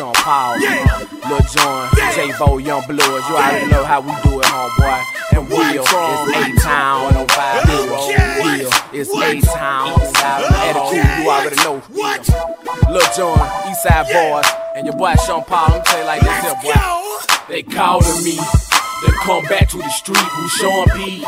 Sean Paul, Lil Jon, J-Bo, Young Bloods. You already know how we do it, homeboy. And Will, it's A-Town, 105 Will, it's A-Town, attitude, you already know. Lil Jon, Eastside Boys, and your boy Sean Paul. Let me tell you like this here, boy. They calling me, they come back to the street, who Sean P.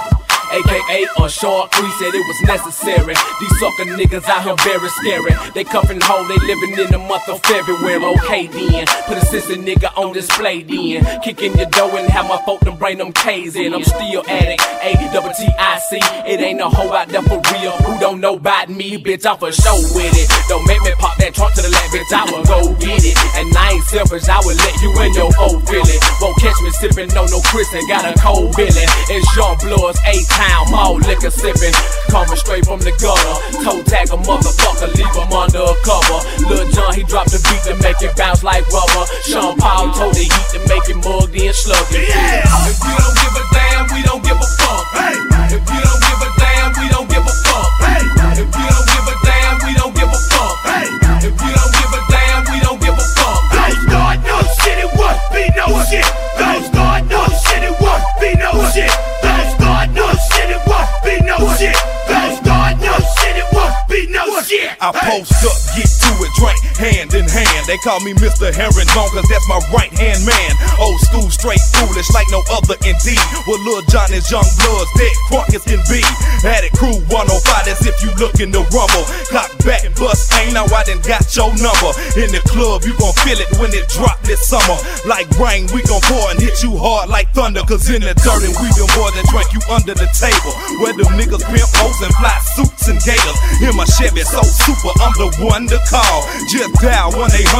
AKA on Short Creek, said it was necessary. These sucker niggas out here very scary. They cuffin' home, they living in the month of February. Okay then, put a sister nigga on display then. Kick in your door and have my folk them bring them K's in. I'm still addict, A-double-T-I-C. It ain't no hoe out there for real who don't know about me, bitch, I'm for show with it. Don't make me pop that trunk to the left, bitch, I will go get it. And I ain't selfish, I will let you in your old feeling. Won't catch me sippin' no Chris and got a cold feeling. It's Young Bloods, A-Town, all liquor sippin', coming straight from the gutter. Toe tag a motherfucker, leave him under a cover. Lil Jon, he dropped the beat to make it bounce like rubber. Sean Paul told the heat to make it mugged in sluggy. If you don't give a damn, we don't give a fuck. Hey. If you don't give a damn, we don't give a fuck. Hey. If you don't give a damn, we don't give a fuck. Hey. If you don't give a damn, we don't give a fuck. Don't start no shit, it won't be no shit. Don't start no shit, it won't be no shit. Don't start no shit, it won't be no shit. Don't start no shit, it won't be no shit. I post up, get to it, drink hand in hand. They call me Mr. Herringbone, cause that's my right hand man. Old school, straight foolish, like no other indeed. Well, Lil Jon is Young Bloods, dead crunk as can be. Addict Crew 105, that's if you lookin' to rumble. Clock back, bust ain't now I done got your number. In the club, you gon' feel it when it drop this summer. Like rain, we gon' pour and hit you hard like thunder. Cause in the dirt, and we done more than drink you under the table. Where them niggas pimp hoes and fly suits and gators. In my Chevy, so super, I'm the one to call. Just dial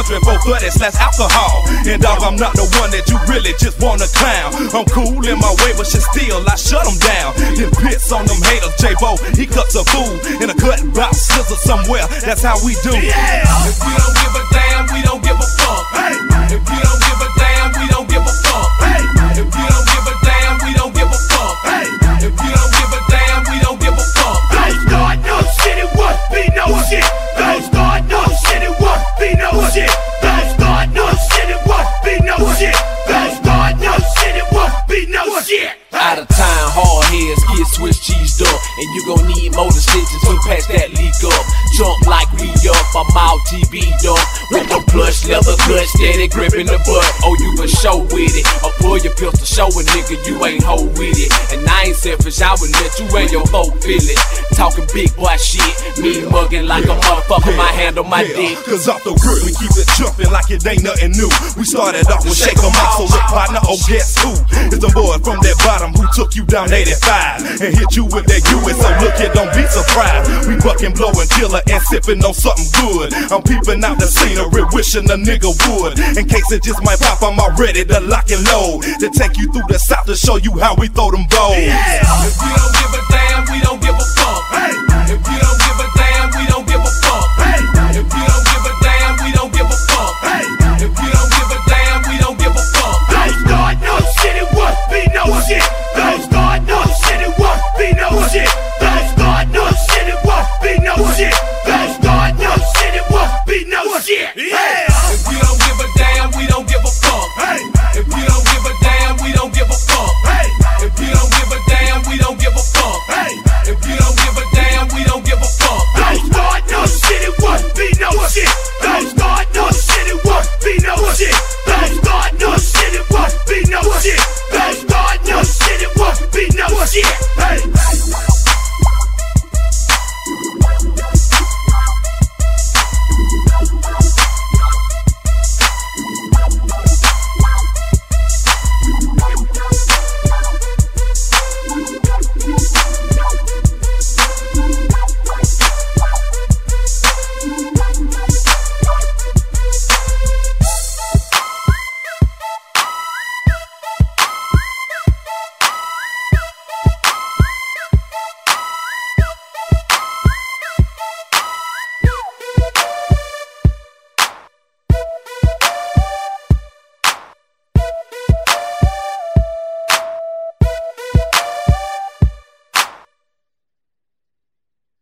1-800-430-alcohol. And dog, I'm not the one that you really just wanna clown. I'm cool in my way, but shit still, I shut them down. Then pits on them haters, J-Bo, he cuts a fool in a cut box scissors somewhere, that's how we do. Yeah. If you don't give a damn, we don't give a fuck. Hey. If you don't give a damn, we don't give a fuck. Hey. If you don't give a damn, we don't give a fuck. Hey. If you don't give a damn, we don't give a fuck. Don't start no shit, it won't be no shit. Don't start no shit, it won't be no shit. Don't start no shit, it won't be no shit. Don't start no shit, it won't be no shit. Out of time, hard heads get Swiss cheesed up, and you gon' need more decisions to patch that leak up. Jump like we up, I'm all TV'd up with the plush leather gut, steady gripping the butt. Oh, you for show with it, or pull your pistol, show a nigga you ain't hoe with it. And I ain't selfish, I would let you and your folk feel it. Talking big boy shit, me mugging like a motherfucker, my hand on my dick. Cause off the grip, we keep it jumping like it ain't nothing new. We started off with Shake 'em Out, so look partner, oh guess who? It's the boy from that bottom who took you down 85 and hit you with that US, so look here, don't be surprised. We bucking, blowing, killer, and sipping on something good. I'm peeping out the scenery, wishing a nigga would. In case it just might pop, I'm already to lock and load. To take you through the south to show you how we throw them bows. Yeah. If you don't give a damn, we don't give a fuck. Hey. If you don't give a damn, we don't give a fuck. Hey. If you don't give a damn, we don't give a fuck. Hey. If you don't give a damn, we don't give a fuck. Don't start no shit, it won't be no shit. Don't start no shit, it won't be no shit. Don't start no shit, it won't be no shit. Don't start no shit, it won't be no shit. Yeah. If you don't give a damn, we don't give a fuck. Hey. If you don't give a damn, we don't give a fuck. Hey. If you don't give a damn, we don't give a fuck. Hey. If you don't give a damn, we don't give a fuck. Don't start no shit, it won't be no shit. Don't start no shit, it won't be no shit. Don't start no shit, it won't be no shit. Don't start no shit, it won't be no shit. Hey.